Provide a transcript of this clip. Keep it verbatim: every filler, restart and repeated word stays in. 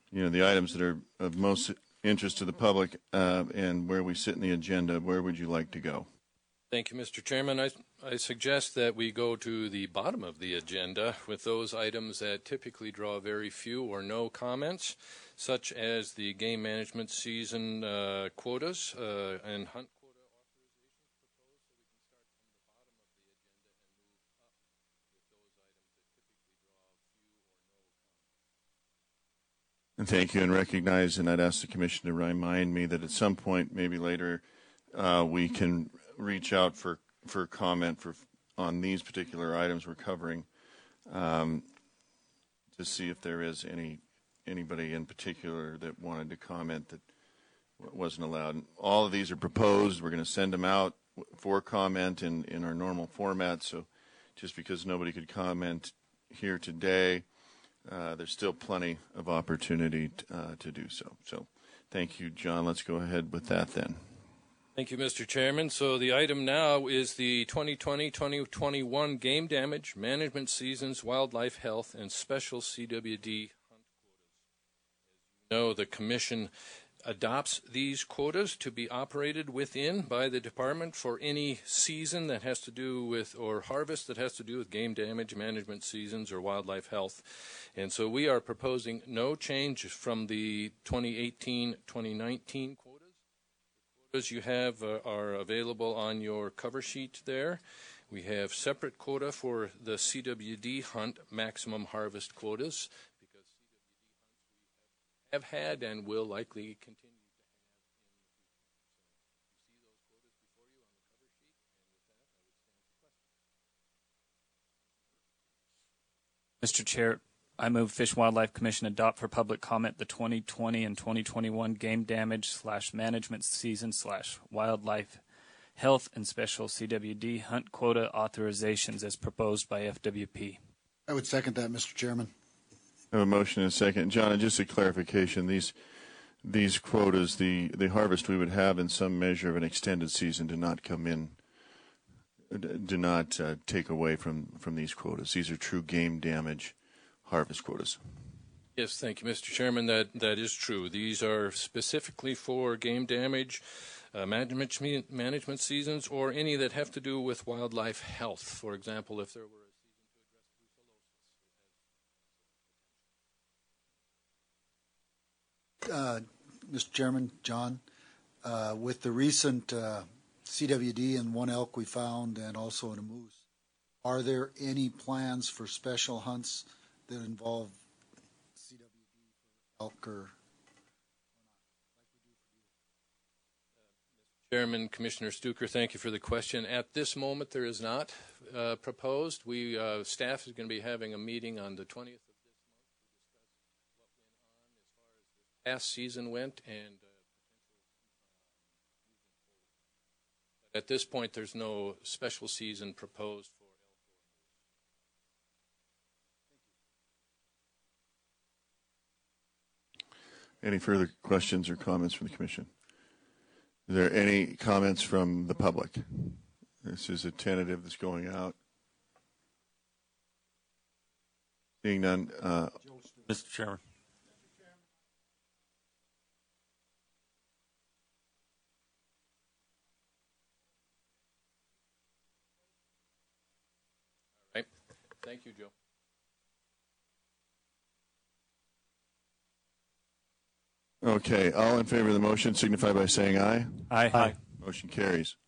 you know, the items that are of most interest to the public uh, and where we sit in the agenda, where would you like to go? Thank you, Mister Chairman. I, I suggest that we go to the bottom of the agenda with those items that typically draw very few or no comments, such as the game management season uh, quotas uh, and hunt quota authorizations proposed, so we can start from the bottom of the agenda and move up with those items that typically draw few or no comments. And thank you, and recognize, and I'd ask the commission to remind me that at some point, maybe later, uh, we can reach out for for comment for on these particular items we're covering, um, to see if there is any anybody in particular that wanted to comment that wasn't allowed. All of these are proposed. We're going to send them out for comment in, in our normal format. So just because nobody could comment here today, uh, there's still plenty of opportunity t- uh, to do so. So thank you, John. Let's go ahead with that then. Thank you, Mister Chairman. So the item now is the twenty twenty twenty twenty-one game damage, management seasons, wildlife health, and special C W D hunt quotas. As you know, the Commission adopts these quotas to be operated within by the Department for any season that has to do with, or harvest that has to do with game damage, management seasons, or wildlife health. And so we are proposing no change from the twenty eighteen twenty nineteen quotas. Quotas you have uh, are available on your cover sheet there. We have separate quota for the C W D hunt maximum harvest quotas, because C W D hunts we have had and will likely continue to have in the future. So you see those quotas before you on the cover sheet, and with that, I would stand for questions. Mister Chair, I move Fish and Wildlife Commission adopt for public comment the twenty twenty and twenty twenty-one game damage slash management season slash wildlife health and special C W D hunt quota authorizations as proposed by F W P. I would second that, Mister Chairman. I have a motion and a second. John, and just a clarification, these these quotas, the, the harvest we would have in some measure of an extended season do not come in, do not uh, take away from, from these quotas. These are true game damage harvest quotas. Yes, thank you, Mister Chairman. That that is true. These are specifically for game damage, uh, management management seasons, or any that have to do with wildlife health. For example, if there were a season to address brucellosis. Uh, Mister Chairman, John, uh, with the recent uh, C W D in one elk we found and also in a moose, are there any plans for special hunts that involve C W D for elk or, or not, Uh, Mister Chairman, Commissioner Stuker, thank you for the question. At this moment, there is not uh, proposed. We uh, staff is going to be having a meeting on the twentieth of this month to discuss what went on as far as this past season went and uh, potential uh, moving forward. But at this point, there's no special season proposed for elk or moose. Any further questions or comments from the Commission? Is there any comments from the public? This is a tentative that's going out. Seeing none. Uh, Mister Chairman. All right. Thank you, Joe. Okay, all in favor of the motion signify by saying aye. Aye. Aye. Motion carries.